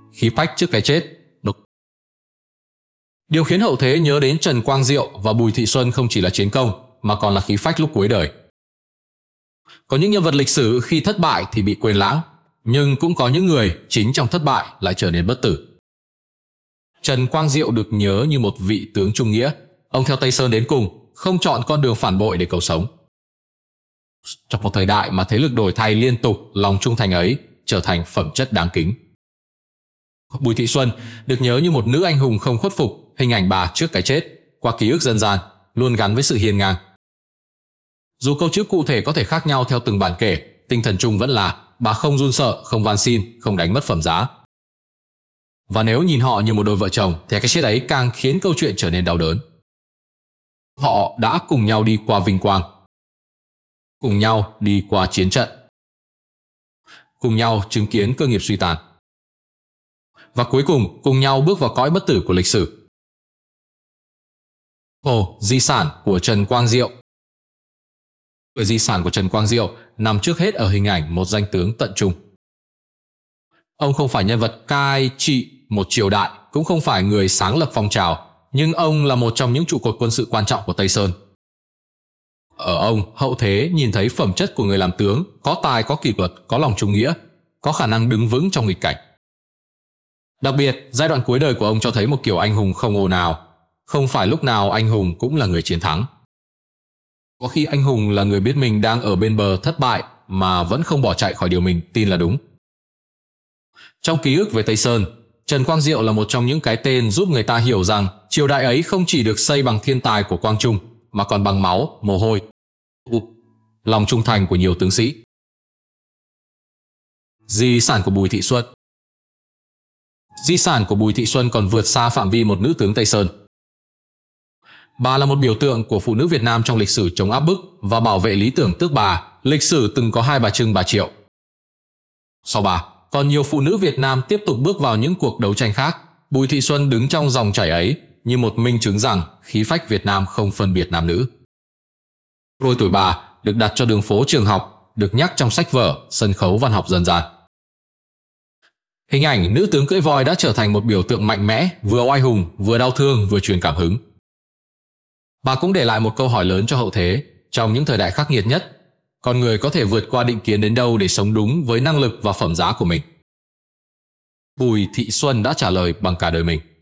khí phách trước cái chết. Điều khiến hậu thế nhớ đến Trần Quang Diệu và Bùi Thị Xuân không chỉ là chiến công mà còn là khí phách lúc cuối đời. Có những nhân vật lịch sử khi thất bại thì bị quên lãng, nhưng cũng có những người chính trong thất bại lại trở nên bất tử. Trần Quang Diệu được nhớ như một vị tướng trung nghĩa. Ông theo Tây Sơn đến cùng, không chọn con đường phản bội để cầu sống. Trong một thời đại mà thế lực đổi thay liên tục, lòng trung thành ấy trở thành phẩm chất đáng kính. Bùi Thị Xuân được nhớ như một nữ anh hùng không khuất phục. Hình ảnh bà trước cái chết, qua ký ức dân gian, luôn gắn với sự hiên ngang. Dù câu chữ cụ thể có thể khác nhau theo từng bản kể, tinh thần chung vẫn là bà không run sợ, không van xin, không đánh mất phẩm giá. Và nếu nhìn họ như một đôi vợ chồng thì cái chết ấy càng khiến câu chuyện trở nên đau đớn. Họ đã cùng nhau đi qua vinh quang, cùng nhau đi qua chiến trận, cùng nhau chứng kiến cơ nghiệp suy tàn, và cuối cùng nhau bước vào cõi bất tử của lịch sử. Di sản của Trần Quang Diệu. Di sản của Trần Quang Diệu nằm trước hết ở hình ảnh một danh tướng tận trung. Ông không phải nhân vật cai trị một triều đại, cũng không phải người sáng lập phong trào, nhưng ông là một trong những trụ cột quân sự quan trọng của Tây Sơn. Ở ông, hậu thế nhìn thấy phẩm chất của người làm tướng, có tài, có kỷ luật, có lòng trung nghĩa, có khả năng đứng vững trong nghịch cảnh. Đặc biệt, giai đoạn cuối đời của ông cho thấy một kiểu anh hùng không ồn ào. Không phải lúc nào anh hùng cũng là người chiến thắng. Có khi anh hùng là người biết mình đang ở bên bờ thất bại mà vẫn không bỏ chạy khỏi điều mình tin là đúng. Trong ký ức về Tây Sơn, Trần Quang Diệu là một trong những cái tên giúp người ta hiểu rằng triều đại ấy không chỉ được xây bằng thiên tài của Quang Trung mà còn bằng máu, mồ hôi, lòng trung thành của nhiều tướng sĩ. Di sản của Bùi Thị Xuân. Di sản của Bùi Thị Xuân còn vượt xa phạm vi một nữ tướng Tây Sơn. Bà là một biểu tượng của phụ nữ Việt Nam trong lịch sử chống áp bức và bảo vệ lý tưởng tước bà. Lịch sử từng có hai bà Trưng, bà Triệu. Sau bà, còn nhiều phụ nữ Việt Nam tiếp tục bước vào những cuộc đấu tranh khác. Bùi Thị Xuân đứng trong dòng chảy ấy như một minh chứng rằng khí phách Việt Nam không phân biệt nam nữ. Đôi tuổi bà được đặt cho đường phố trường học, được nhắc trong sách vở, sân khấu văn học dân gian. Hình ảnh nữ tướng cưỡi voi đã trở thành một biểu tượng mạnh mẽ, vừa oai hùng, vừa đau thương, vừa truyền cảm hứng. Bà cũng để lại một câu hỏi lớn cho hậu thế. Trong những thời đại khắc nghiệt nhất, con người có thể vượt qua định kiến đến đâu để sống đúng với năng lực và phẩm giá của mình? Bùi Thị Xuân đã trả lời bằng cả đời mình.